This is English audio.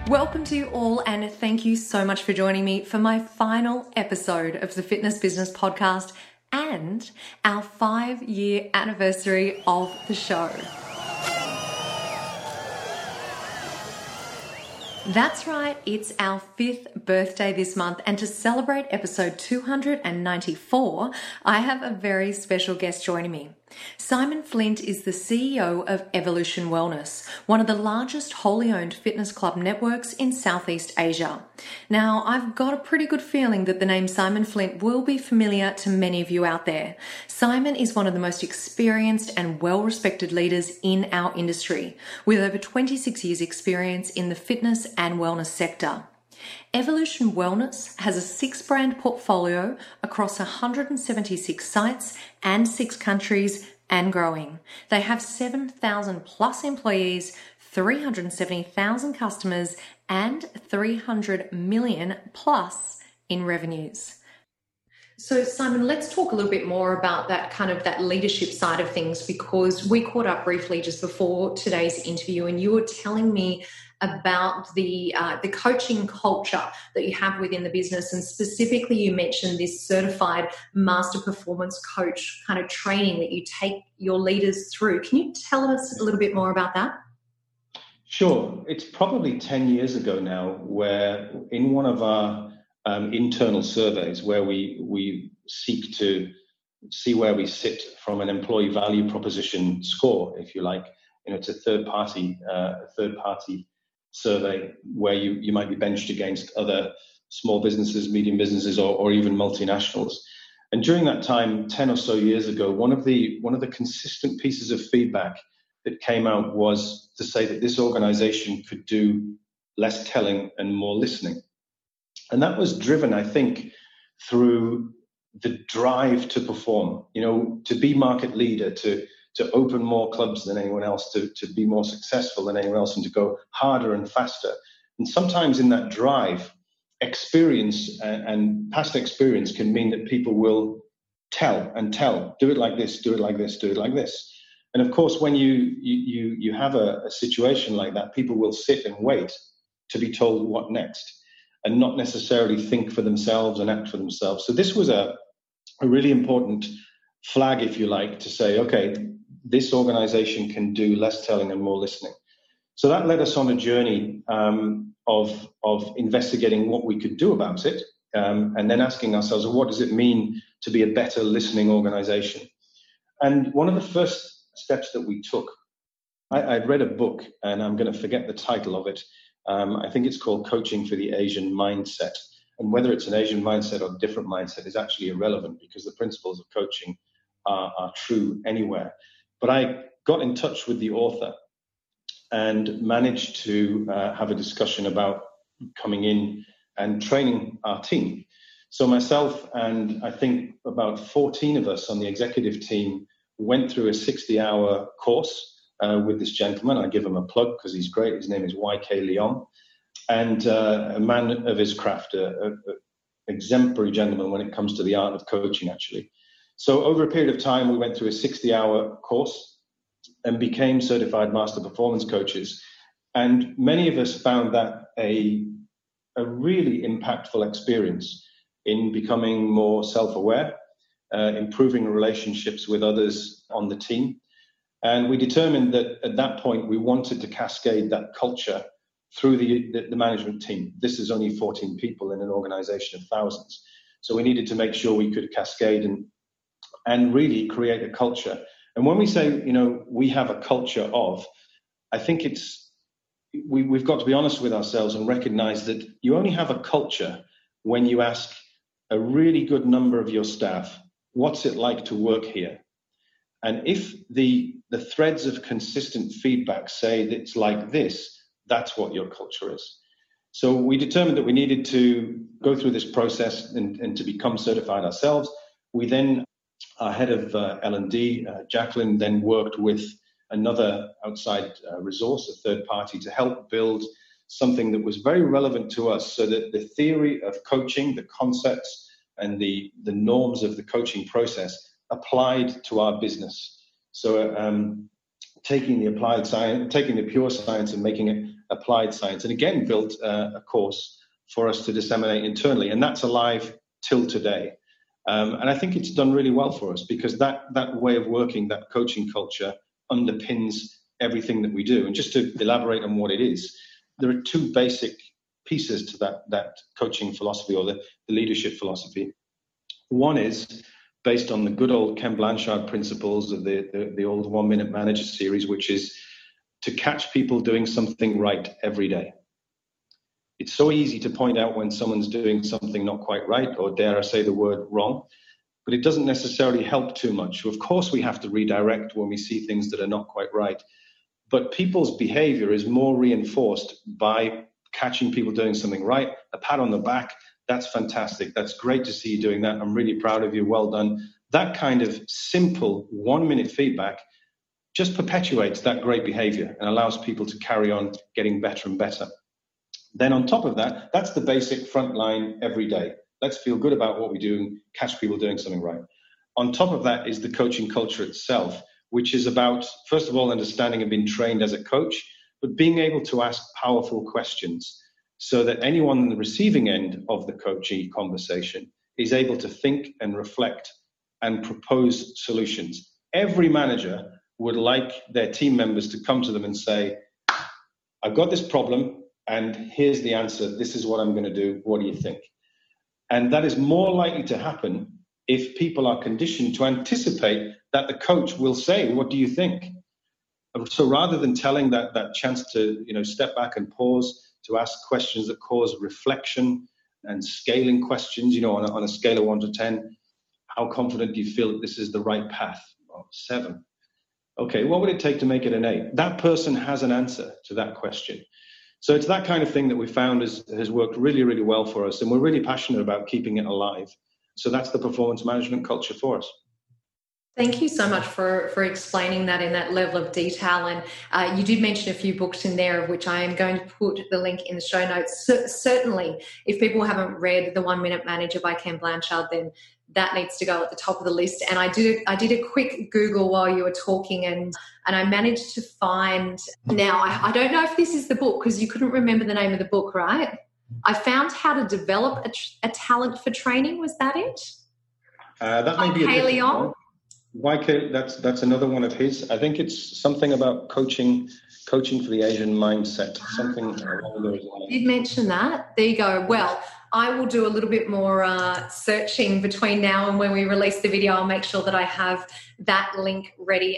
Welcome to you all, and thank you so much for joining me for my final episode of the Fitness Business Podcast and our 5-year anniversary of the show. That's right, it's our 5th birthday this month, and to celebrate episode 294, I have a very special guest joining me. Simon Flint is the CEO of Evolution Wellness, one of the largest wholly owned fitness club networks in Southeast Asia. Now, I've got a pretty good feeling that the name Simon Flint will be familiar to many of you out there. Simon is one of the most experienced and well-respected leaders in our industry, with over 26 years experience in the fitness and wellness sector. Evolution Wellness has a 6-brand portfolio across 176 sites and 6 countries and growing. They have 7,000 plus employees, 370,000 customers, and 300 million plus in revenues. So Simon, let's talk a little bit more about that leadership side of things, because we caught up briefly just before today's interview and you were telling me about the coaching culture that you have within the business, and specifically you mentioned this certified master performance coach kind of training that you take your leaders through. Can you tell us a little bit more about that? Sure. It's probably 10 years ago now, where in one of our internal surveys where we seek to see where we sit from an employee value proposition score, if you like. It's a third party survey where you might be benched against other small businesses, medium businesses, or even multinationals. And during that time, 10 or so years ago, one of the consistent pieces of feedback that came out was to say that this organization could do less telling and more listening. And that was driven, I think, through the drive to perform, to be market leader, to open more clubs than anyone else, to be more successful than anyone else, and to go harder and faster. And sometimes in that drive, experience and past experience can mean that people will tell, do it like this, do it like this, do it like this. And of course, when you have a situation like that, people will sit and wait to be told what next, and not necessarily think for themselves and act for themselves. So this was a really important flag, if you like, to say, okay, this organization can do less telling and more listening. So that led us on a journey of investigating what we could do about it, and then asking ourselves, well, what does it mean to be a better listening organization? And one of the first steps that we took, I'd read a book, and I'm going to forget the title of it. I think it's called Coaching for the Asian Mindset. And whether it's an Asian mindset or a different mindset is actually irrelevant, because the principles of coaching are true anywhere. But I got in touch with the author and managed to have a discussion about coming in and training our team. So myself and I think about 14 of us on the executive team went through a 60-hour course with this gentleman. I give him a plug because he's great. His name is YK Leon, and a man of his craft, an exemplary gentleman when it comes to the art of coaching, actually. So over a period of time, we went through a 60-hour course and became certified master performance coaches. And many of us found that a really impactful experience in becoming more self-aware, improving relationships with others on the team. And we determined that at that point, we wanted to cascade that culture through the management team. This is only 14 people in an organization of thousands. So we needed to make sure we could cascade and really create a culture. And when we say, we have a culture of, I think we've got to be honest with ourselves and recognize that you only have a culture when you ask a really good number of your staff, what's it like to work here? And if the threads of consistent feedback say that it's like this, that's what your culture is. So we determined that we needed to go through this process and to become certified ourselves. We then, our head of L&D, Jacqueline, then worked with another outside resource, a third party, to help build something that was very relevant to us, so that the theory of coaching, the concepts and the norms of the coaching process applied to our business. So taking the applied science, taking the pure science and making it applied science, and again built a course for us to disseminate internally, and that's alive till today. And I think it's done really well for us because that way of working, that coaching culture, underpins everything that we do. And just to elaborate on what it is, there are two basic pieces to that coaching philosophy or the leadership philosophy. One is based on the good old Ken Blanchard principles of the old 1 Minute Manager series, which is to catch people doing something right every day. It's so easy to point out when someone's doing something not quite right, or dare I say the word wrong, but it doesn't necessarily help too much. Of course, we have to redirect when we see things that are not quite right, but people's behavior is more reinforced by catching people doing something right. A pat on the back, that's fantastic. That's great to see you doing that. I'm really proud of you. Well done. That kind of simple 1 minute feedback just perpetuates that great behavior and allows people to carry on getting better and better. Then on top of that, that's the basic front line every day. Let's feel good about what we do and catch people doing something right. On top of that is the coaching culture itself, which is about, first of all, understanding and being trained as a coach, but being able to ask powerful questions so that anyone on the receiving end of the coaching conversation is able to think and reflect and propose solutions. Every manager would like their team members to come to them and say, I've got this problem and here's the answer. This is what I'm going to do. What do you think? And that is more likely to happen if people are conditioned to anticipate that the coach will say, what do you think? So rather than telling that chance to step back and pause, to ask questions that cause reflection and scaling questions, on a scale of 1 to 10, how confident do you feel that this is the right path? Well, 7. Okay, what would it take to make it an 8? That person has an answer to that question. So it's that kind of thing that we found has worked really, really well for us. And we're really passionate about keeping it alive. So that's the performance management culture for us. Thank you so much for explaining that in that level of detail. And you did mention a few books in there, of which I am going to put the link in the show notes. Certainly, if people haven't read The 1 Minute Manager by Ken Blanchard, then that needs to go at the top of the list. And I did a quick Google while you were talking, and I managed to find, now I don't know if this is the book because you couldn't remember the name of the book, right? I found How to Develop a Talent for Training. Was that it? That may be a different one. That's another one of his. I think it's something about coaching for the Asian mindset, something along those lines. You did mention that. There you go. Well, I will do a little bit more searching between now and when we release the video. I'll make sure that I have that link ready